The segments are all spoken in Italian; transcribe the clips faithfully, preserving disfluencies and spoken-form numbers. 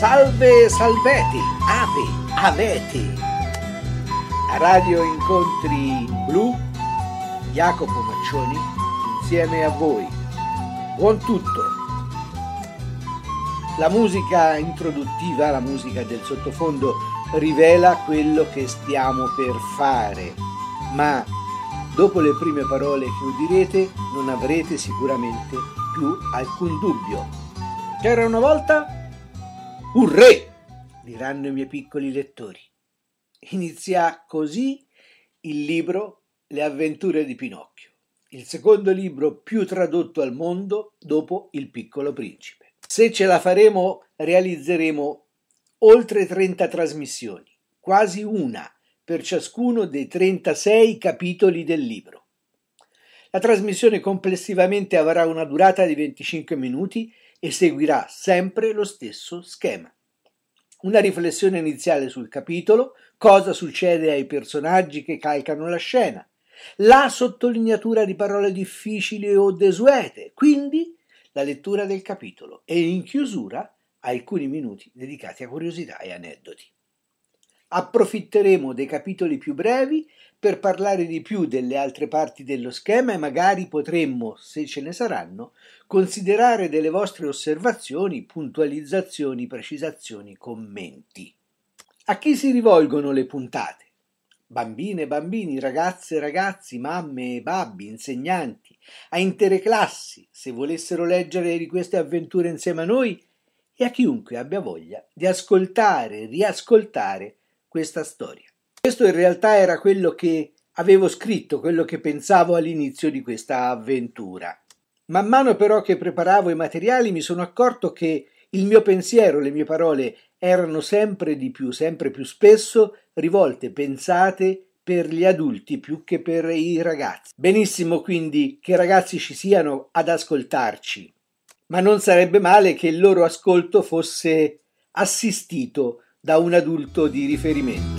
Salve, salvete, ave, avete. A Radio Incontri Blu, Jacopo Maccioni insieme a voi. Buon tutto. La musica introduttiva, la musica del sottofondo rivela quello che stiamo per fare, ma dopo le prime parole che udirete non avrete sicuramente più alcun dubbio. C'era una volta un re, diranno i miei piccoli lettori. Inizia così il libro Le avventure di Pinocchio, il secondo libro più tradotto al mondo dopo Il Piccolo Principe. Se ce la faremo, realizzeremo oltre trenta trasmissioni, quasi una per ciascuno dei trentasei capitoli del libro. La trasmissione complessivamente avrà una durata di venticinque minuti e seguirà sempre lo stesso schema. Una riflessione iniziale sul capitolo, cosa succede ai personaggi che calcano la scena, la sottolineatura di parole difficili o desuete, quindi la lettura del capitolo e in chiusura alcuni minuti dedicati a curiosità e aneddoti. Approfitteremo dei capitoli più brevi per parlare di più delle altre parti dello schema e magari potremmo, se ce ne saranno, considerare delle vostre osservazioni, puntualizzazioni, precisazioni, commenti. A chi si rivolgono le puntate? Bambine, bambini, ragazze, ragazzi, mamme, babbi, insegnanti, a intere classi, se volessero leggere di queste avventure insieme a noi, e a chiunque abbia voglia di ascoltare e riascoltare questa storia. Questo in realtà era quello che avevo scritto, quello che pensavo all'inizio di questa avventura. Man mano però che preparavo i materiali mi sono accorto che il mio pensiero, le mie parole erano sempre di più, sempre più spesso rivolte, pensate per gli adulti più che per i ragazzi. Benissimo quindi che i ragazzi ci siano ad ascoltarci, ma non sarebbe male che il loro ascolto fosse assistito da un adulto di riferimento.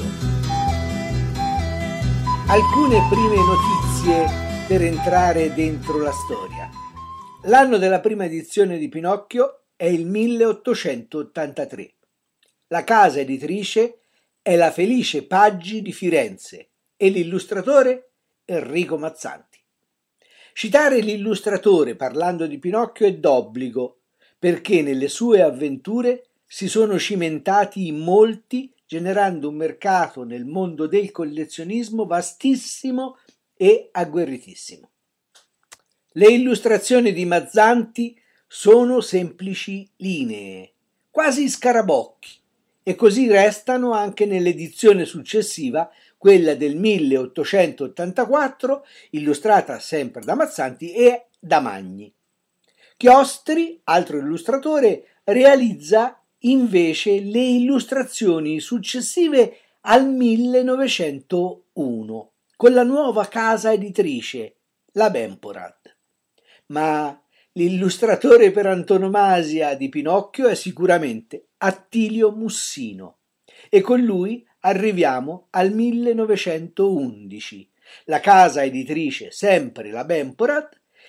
Alcune prime notizie per entrare dentro la storia. L'anno della prima edizione di Pinocchio è il milleottocentottantatré. La casa editrice è la Felice Paggi di Firenze e l'illustratore Enrico Mazzanti. Citare l'illustratore parlando di Pinocchio è d'obbligo, perché nelle sue avventure si sono cimentati in molti, generando un mercato nel mondo del collezionismo vastissimo e agguerritissimo. Le illustrazioni di Mazzanti sono semplici linee, quasi scarabocchi, e così restano anche nell'edizione successiva, quella del milleottocentottantaquattro, illustrata sempre da Mazzanti e da Magni. Chiostri, altro illustratore, realizza invece le illustrazioni successive al millenovecentouno, con la nuova casa editrice, la Bemporad. Ma l'illustratore per antonomasia di Pinocchio è sicuramente Attilio Mussino e con lui arriviamo al millenovecentoundici, la casa editrice sempre la Bemporad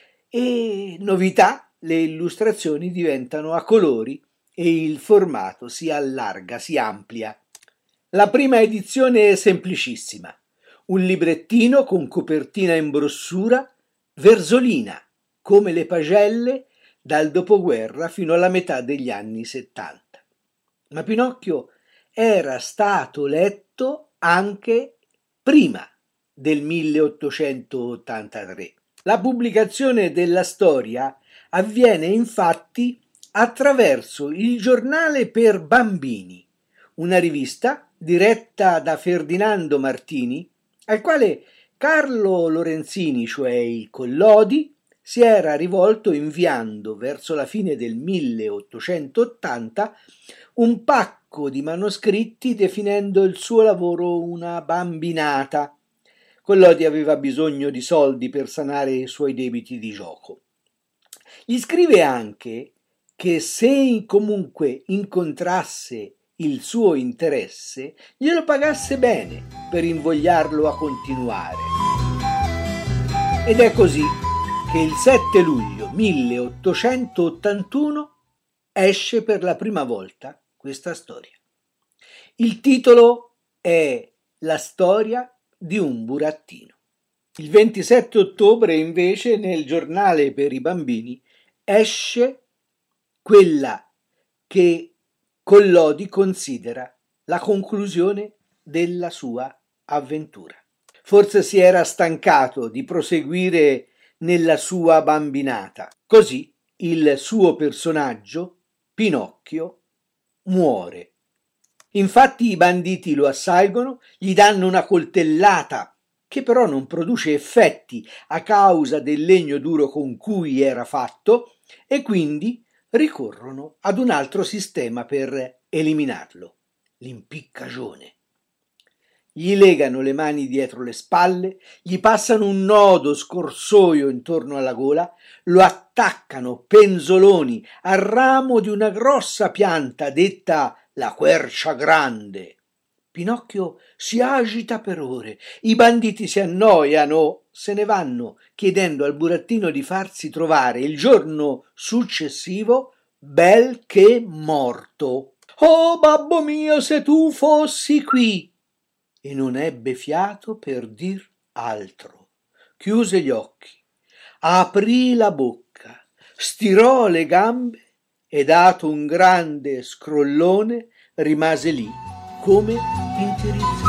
e novità, le illustrazioni diventano a colori e il formato si allarga, si amplia. La prima edizione è semplicissima, un librettino con copertina in brossura versolina, come le pagelle dal dopoguerra fino alla metà degli anni settanta. Ma Pinocchio era stato letto anche prima del milleottocentottantatré. La pubblicazione della storia avviene infatti attraverso il Giornale per Bambini, una rivista diretta da Ferdinando Martini, al quale Carlo Lorenzini, cioè il Collodi, si era rivolto inviando verso la fine del milleottocentottanta un pacco di manoscritti definendo il suo lavoro una bambinata. Collodi aveva bisogno di soldi per sanare i suoi debiti di gioco. Gli scrive anche che se comunque incontrasse il suo interesse, glielo pagasse bene per invogliarlo a continuare. Ed è così che il sette luglio milleottocentottantuno esce per la prima volta questa storia. Il titolo è La storia di un burattino. Il ventisette ottobre invece nel giornale per i bambini esce quella che Collodi considera la conclusione della sua avventura. Forse si era stancato di proseguire nella sua bambinata. Così il suo personaggio, Pinocchio, muore. Infatti i banditi lo assalgono, gli danno una coltellata che però non produce effetti a causa del legno duro con cui era fatto e quindi ricorrono ad un altro sistema per eliminarlo, l'impiccagione. Gli legano le mani dietro le spalle, gli passano un nodo scorsoio intorno alla gola, lo attaccano penzoloni al ramo di una grossa pianta detta la quercia grande. Pinocchio si agita per ore, i banditi si annoiano, se ne vanno, chiedendo al burattino di farsi trovare il giorno successivo bel che morto. «Oh, babbo mio, se tu fossi qui!» E non ebbe fiato per dir altro. Chiuse gli occhi, aprì la bocca, stirò le gambe e dato un grande scrollone rimase lì come interinizzato.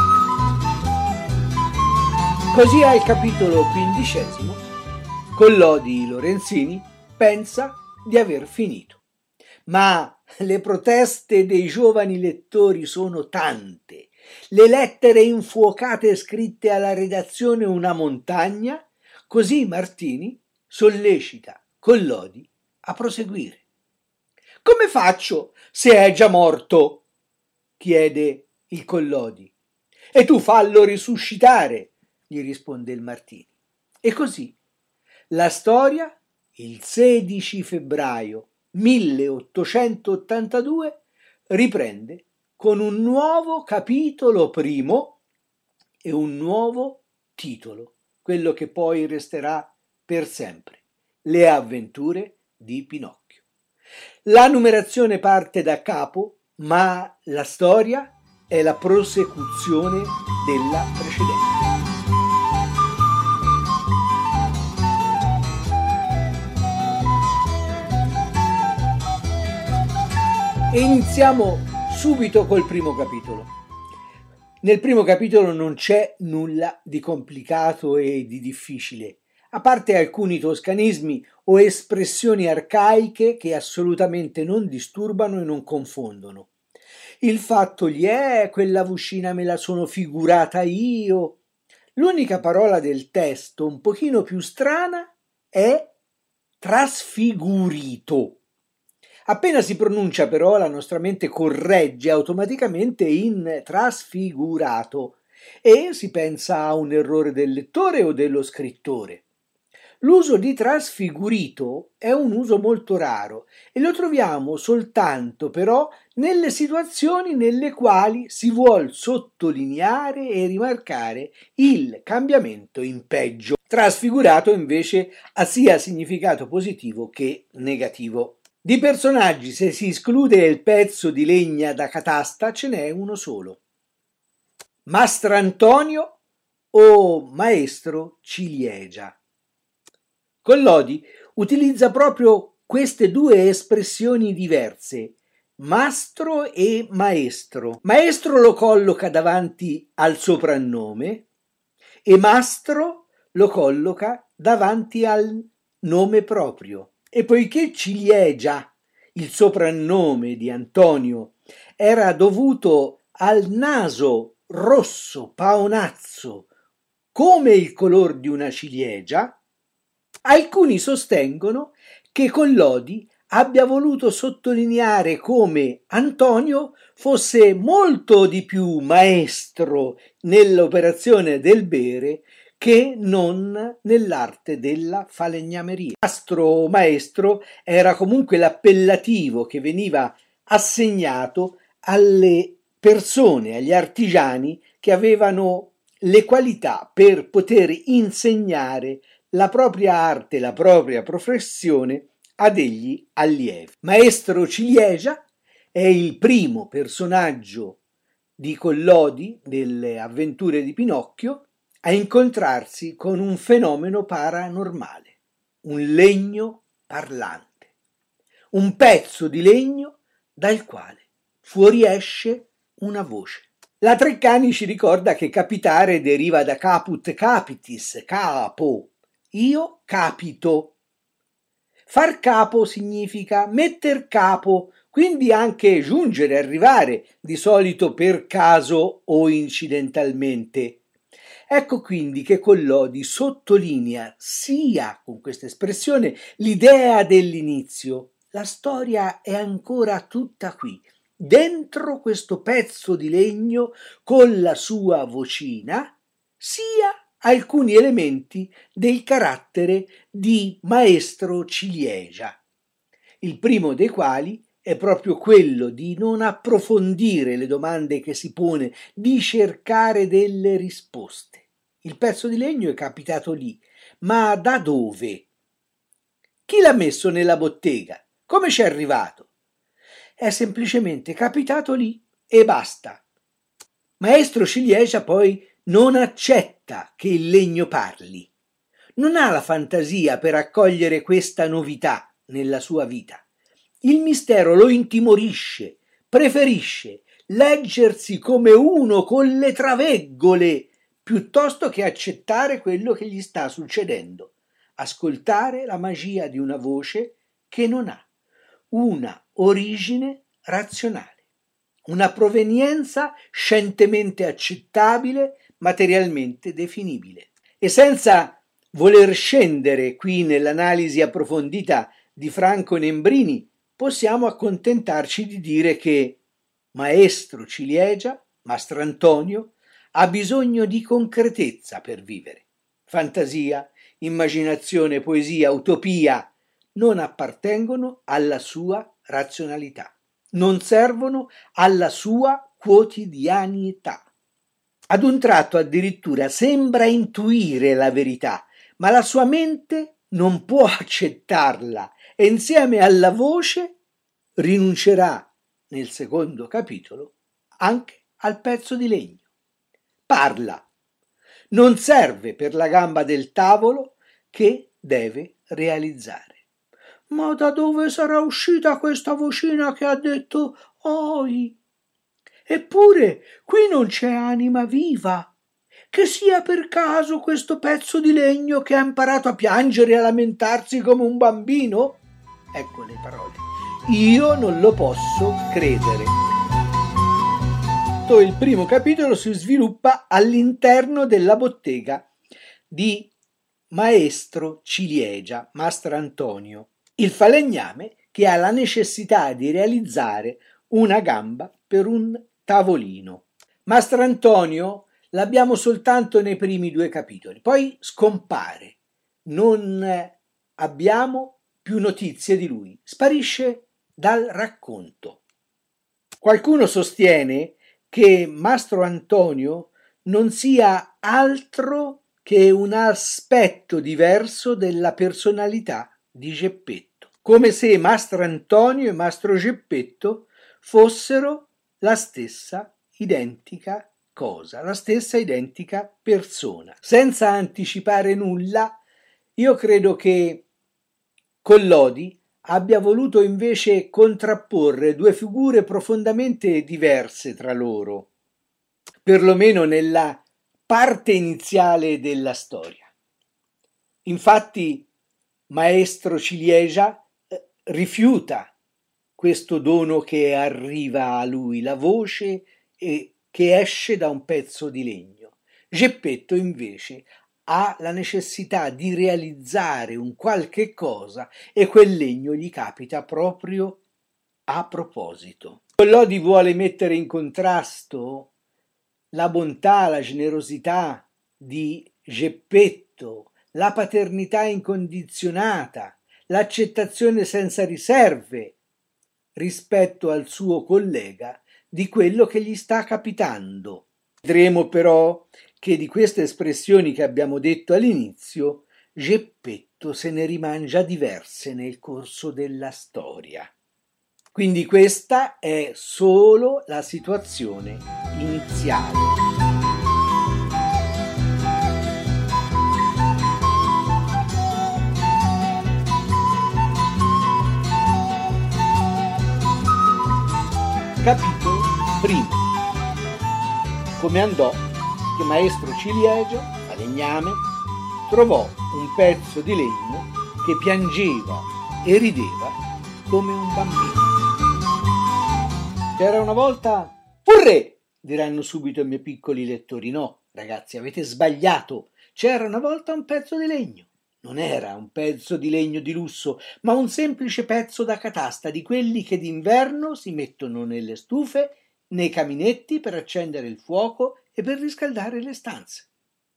Così al capitolo quindicesimo Collodi Lorenzini pensa di aver finito. Ma le proteste dei giovani lettori sono tante, le lettere infuocate scritte alla redazione una montagna, così Martini sollecita Collodi a proseguire. «Come faccio se è già morto?» chiede il Collodi. «E tu fallo risuscitare», gli risponde il Martini. E così la storia, il sedici febbraio milleottocentottantadue, riprende con un nuovo capitolo primo e un nuovo titolo, quello che poi resterà per sempre, Le avventure di Pinocchio. La numerazione parte da capo, ma la storia è la prosecuzione della precedente. E iniziamo subito col primo capitolo. Nel primo capitolo non c'è nulla di complicato e di difficile, a parte alcuni toscanismi o espressioni arcaiche che assolutamente non disturbano e non confondono. Il fatto gli è, quella vocina me la sono figurata io. L'unica parola del testo un pochino più strana è trasfigurito. Appena si pronuncia però la nostra mente corregge automaticamente in trasfigurato e si pensa a un errore del lettore o dello scrittore. L'uso di trasfigurito è un uso molto raro e lo troviamo soltanto però nelle situazioni nelle quali si vuol sottolineare e rimarcare il cambiamento in peggio. Trasfigurato invece ha sia significato positivo che negativo. Di personaggi, se si esclude il pezzo di legna da catasta, ce n'è uno solo. Mastrantonio o Maestro Ciliegia. Collodi utilizza proprio queste due espressioni diverse, mastro e maestro. Maestro lo colloca davanti al soprannome e mastro lo colloca davanti al nome proprio. E poiché Ciliegia, il soprannome di Antonio, era dovuto al naso rosso paonazzo come il color di una ciliegia, alcuni sostengono che Collodi abbia voluto sottolineare come Antonio fosse molto di più maestro nell'operazione del bere che non nell'arte della falegnameria. Mastro o maestro era comunque l'appellativo che veniva assegnato alle persone, agli artigiani che avevano le qualità per poter insegnare la propria arte, la propria professione a degli allievi. Maestro Ciliegia è il primo personaggio di Collodi, delle avventure di Pinocchio, a incontrarsi con un fenomeno paranormale, un legno parlante, un pezzo di legno dal quale fuoriesce una voce. La Treccani ci ricorda che capitare deriva da caput capitis, capo, io capito. Far capo significa metter capo, quindi anche giungere, arrivare, di solito per caso o incidentalmente. Ecco quindi che Collodi sottolinea sia con questa espressione l'idea dell'inizio. La storia è ancora tutta qui, dentro questo pezzo di legno con la sua vocina, sia alcuni elementi del carattere di Maestro Ciliegia, il primo dei quali è proprio quello di non approfondire le domande che si pone, di cercare delle risposte. Il pezzo di legno è capitato lì, ma da dove? Chi l'ha messo nella bottega? Come c'è arrivato? È semplicemente capitato lì e basta. Maestro Ciliegia poi non accetta che il legno parli. Non ha la fantasia per accogliere questa novità nella sua vita. Il mistero lo intimorisce, preferisce leggersi come uno con le traveggole piuttosto che accettare quello che gli sta succedendo, ascoltare la magia di una voce che non ha una origine razionale, una provenienza scientemente accettabile, materialmente definibile. E senza voler scendere qui nell'analisi approfondita di Franco Nembrini, possiamo accontentarci di dire che Maestro Ciliegia, Mastrantonio, ha bisogno di concretezza per vivere. Fantasia, immaginazione, poesia, utopia non appartengono alla sua razionalità, non servono alla sua quotidianità. Ad un tratto addirittura sembra intuire la verità, ma la sua mente non può accettarla e insieme alla voce rinuncerà nel secondo capitolo anche al pezzo di legno. Parla, non serve per la gamba del tavolo che deve realizzare. Ma da dove sarà uscita questa vocina che ha detto «Oi»? Eppure qui non c'è anima viva. Che sia per caso questo pezzo di legno che ha imparato a piangere e a lamentarsi come un bambino? Ecco le parole. Io non lo posso credere. Il primo capitolo si sviluppa all'interno della bottega di Maestro Ciliegia, Mastrantonio, il falegname che ha la necessità di realizzare una gamba per un tavolino. Mastrantonio l'abbiamo soltanto nei primi due capitoli, poi scompare, non abbiamo più notizie di lui, sparisce dal racconto. Qualcuno sostiene che Mastro Antonio non sia altro che un aspetto diverso della personalità di Geppetto, come se Mastro Antonio e Mastro Geppetto fossero la stessa identica cosa, la stessa identica persona. Senza anticipare nulla, io credo che Collodi abbia voluto invece contrapporre due figure profondamente diverse tra loro, perlomeno nella parte iniziale della storia. Infatti, Maestro Ciliegia eh, rifiuta questo dono che arriva a lui, la voce eh, che esce da un pezzo di legno. Geppetto invece ha la necessità di realizzare un qualche cosa e quel legno gli capita proprio a proposito. Collodi vuole mettere in contrasto la bontà, la generosità di Geppetto, la paternità incondizionata, l'accettazione senza riserve rispetto al suo collega di quello che gli sta capitando. Vedremo però che di queste espressioni che abbiamo detto all'inizio, Geppetto se ne rimangia diverse nel corso della storia. Quindi questa è solo la situazione iniziale. Capitolo primo. Come andò che maestro Ciliegia, falegname, trovò un pezzo di legno che piangeva e rideva come un bambino. C'era una volta... Urrè! Diranno subito i miei piccoli lettori. No, ragazzi, avete sbagliato. C'era una volta un pezzo di legno. Non era un pezzo di legno di lusso, ma un semplice pezzo da catasta, di quelli che d'inverno si mettono nelle stufe, nei caminetti per accendere il fuoco e per riscaldare le stanze.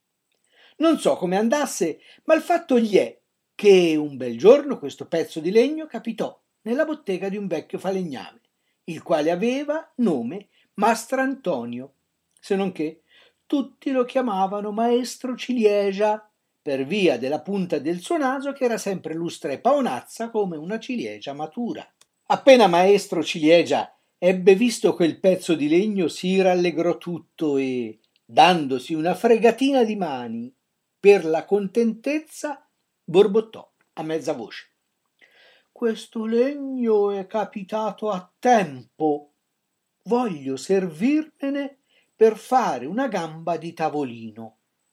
Non so come andasse, ma il fatto gli è che un bel giorno questo pezzo di legno capitò nella bottega di un vecchio falegname, il quale aveva nome Mastrantonio, se non che tutti lo chiamavano maestro Ciliegia, per via della punta del suo naso che era sempre lustra e paonazza come una ciliegia matura. Appena maestro Ciliegia ebbe visto quel pezzo di legno si rallegrò tutto e, dandosi una fregatina di mani per la contentezza, borbottò a mezza voce: questo legno è capitato a tempo, voglio servirmene per fare una gamba di tavolino.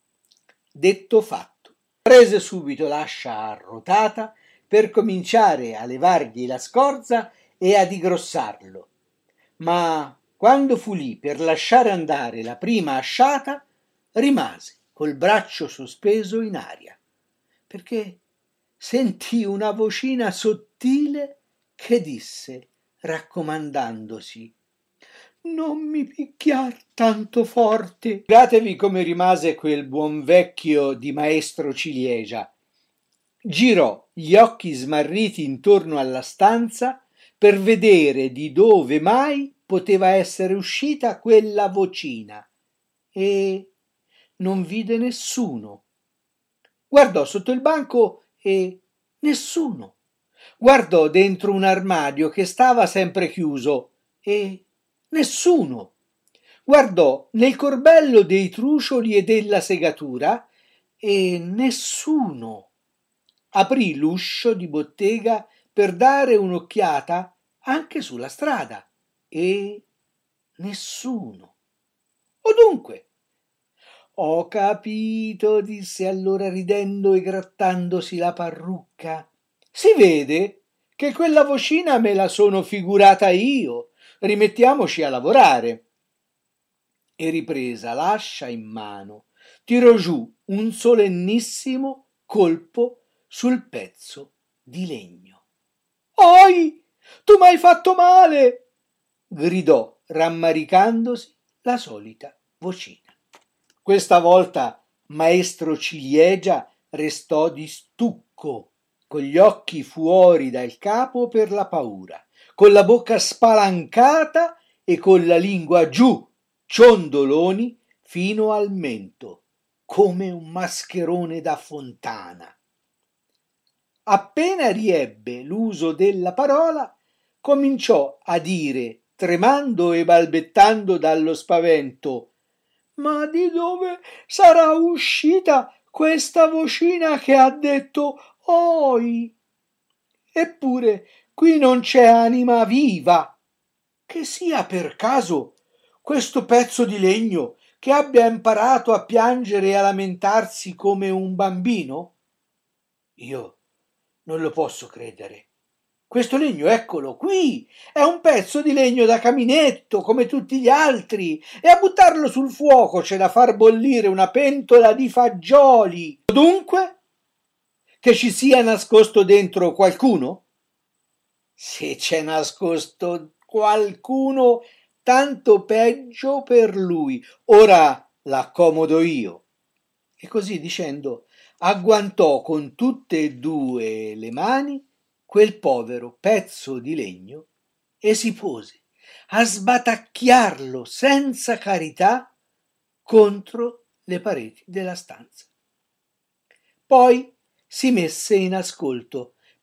Detto fatto, prese subito l'ascia arrotata per cominciare a levargli la scorza e a digrossarlo, ma quando fu lì per lasciare andare la prima asciata, rimase col braccio sospeso in aria, perché sentì una vocina sottile che disse, raccomandandosi: non mi picchiar tanto forte. Figuratevi come rimase quel buon vecchio di maestro Ciliegia. Girò gli occhi smarriti intorno alla stanza per vedere di dove mai poteva essere uscita quella vocina e non vide nessuno. Guardò sotto il banco e nessuno. Guardò dentro un armadio che stava sempre chiuso e nessuno. Guardò nel corbello dei trucioli e della segatura e nessuno. Aprì l'uscio di bottega per dare un'occhiata anche sulla strada e nessuno. O dunque? Ho capito, disse allora ridendo e grattandosi la parrucca. Si vede che quella vocina me la sono figurata io. Rimettiamoci a lavorare. E ripresa l'ascia in mano, tirò giù un solennissimo colpo sul pezzo di legno. Oi, tu m'hai fatto male! Gridò, rammaricandosi, la solita vocina. Questa volta maestro Ciliegia restò di stucco, con gli occhi fuori dal capo per la paura, con la bocca spalancata e con la lingua giù, ciondoloni fino al mento, come un mascherone da fontana. Appena riebbe l'uso della parola, cominciò a dire, tremando e balbettando dallo spavento: ma di dove sarà uscita questa vocina che ha detto oi? Eppure qui non c'è anima viva. Che sia per caso questo pezzo di legno che abbia imparato a piangere e a lamentarsi come un bambino? Io non lo posso credere. Questo legno, eccolo qui, è un pezzo di legno da caminetto come tutti gli altri, e a buttarlo sul fuoco c'è da far bollire una pentola di fagioli. Dunque, che ci sia nascosto dentro qualcuno? Se c'è nascosto qualcuno, tanto peggio per lui. Ora l'accomodo io. E così dicendo, agguantò con tutte e due le mani quel povero pezzo di legno e si pose a sbatacchiarlo senza carità contro le pareti della stanza. Poi si messe in ascolto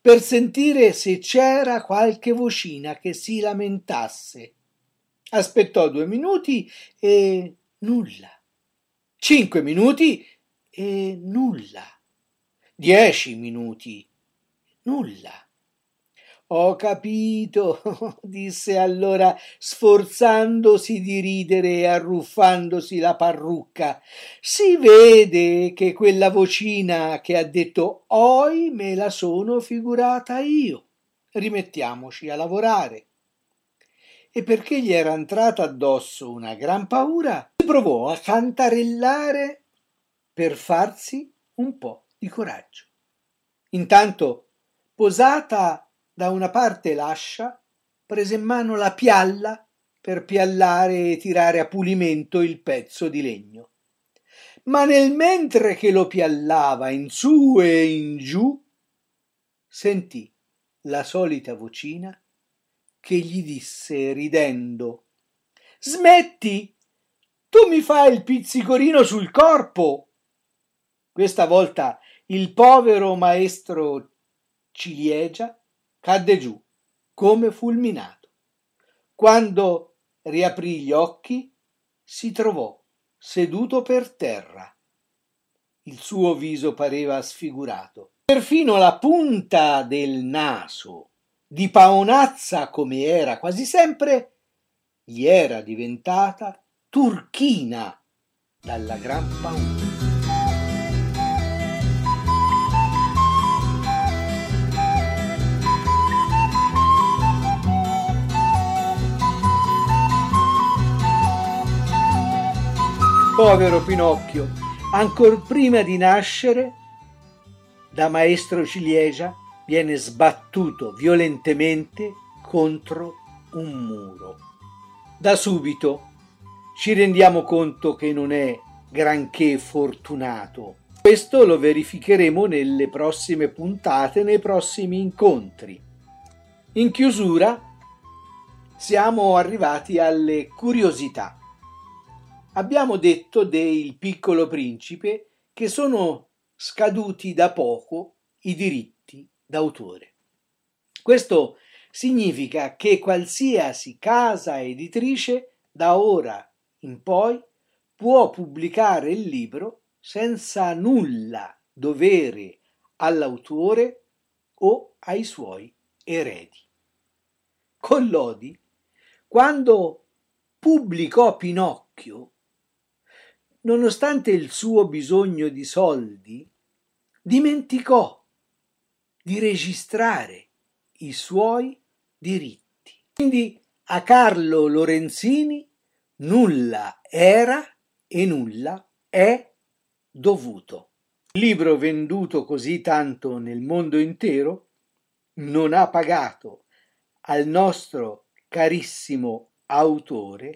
per sentire se c'era qualche vocina che si lamentasse. Aspettò due minuti e nulla. Cinque minuti e nulla. Dieci minuti. Nulla. Ho capito, disse allora, sforzandosi di ridere e arruffandosi la parrucca. Si vede che quella vocina che ha detto oi me la sono figurata io. Rimettiamoci a lavorare. E perché gli era entrata addosso una gran paura, si provò a cantarellare per farsi un po' di coraggio. Intanto, posata da una parte l'ascia, prese in mano la pialla per piallare e tirare a pulimento il pezzo di legno. Ma nel mentre che lo piallava in su e in giù, sentì la solita vocina che gli disse ridendo: «Smetti! Tu mi fai il pizzicorino sul corpo!» Questa volta il povero maestro Ciliegia cadde giù come fulminato. Quando riaprì gli occhi si trovò seduto per terra. Il suo viso pareva sfigurato. Perfino la punta del naso, di paonazza come era quasi sempre, gli era diventata turchina dalla gran paura. Povero Pinocchio, ancor prima di nascere, da maestro Ciliegia viene sbattuto violentemente contro un muro. Da subito ci rendiamo conto che non è granché fortunato. Questo lo verificheremo nelle prossime puntate, nei prossimi incontri. In chiusura siamo arrivati alle curiosità. Abbiamo detto del Piccolo Principe che sono scaduti da poco i diritti d'autore. Questo significa che qualsiasi casa editrice da ora in poi può pubblicare il libro senza nulla dovere all'autore o ai suoi eredi. Collodi, quando pubblicò Pinocchio, nonostante il suo bisogno di soldi, dimenticò di registrare i suoi diritti. Quindi a Carlo Lorenzini nulla era e nulla è dovuto. Il libro venduto così tanto nel mondo intero non ha pagato al nostro carissimo autore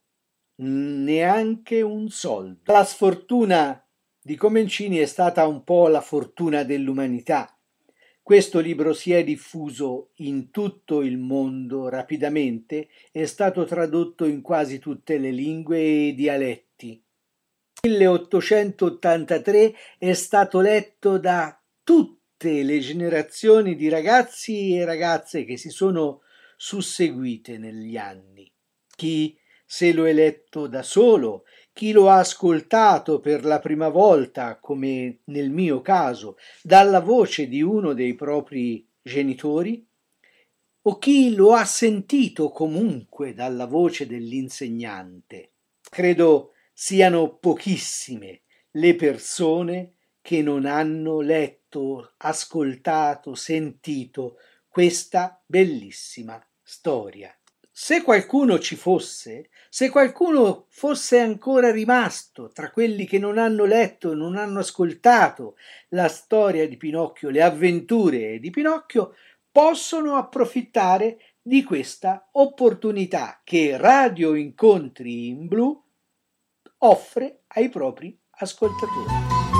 neanche un soldo. La sfortuna di Comencini è stata un po' la fortuna dell'umanità. Questo libro si è diffuso in tutto il mondo rapidamente, è stato tradotto in quasi tutte le lingue e dialetti. Nel milleottocentottantatré è stato letto da tutte le generazioni di ragazzi e ragazze che si sono susseguite negli anni. Chi se lo è letto da solo, chi lo ha ascoltato per la prima volta, come nel mio caso, dalla voce di uno dei propri genitori, o chi lo ha sentito comunque dalla voce dell'insegnante. Credo siano pochissime le persone che non hanno letto, ascoltato, sentito questa bellissima storia. Se qualcuno ci fosse, se qualcuno fosse ancora rimasto tra quelli che non hanno letto, non hanno ascoltato la storia di Pinocchio, le avventure di Pinocchio, possono approfittare di questa opportunità che Radio Incontri in Blu offre ai propri ascoltatori.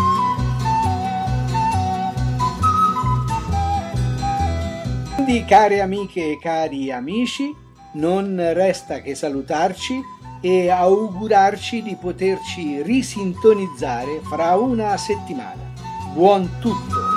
Quindi, care amiche e cari amici, non resta che salutarci e augurarci di poterci risintonizzare fra una settimana. Buon tutto!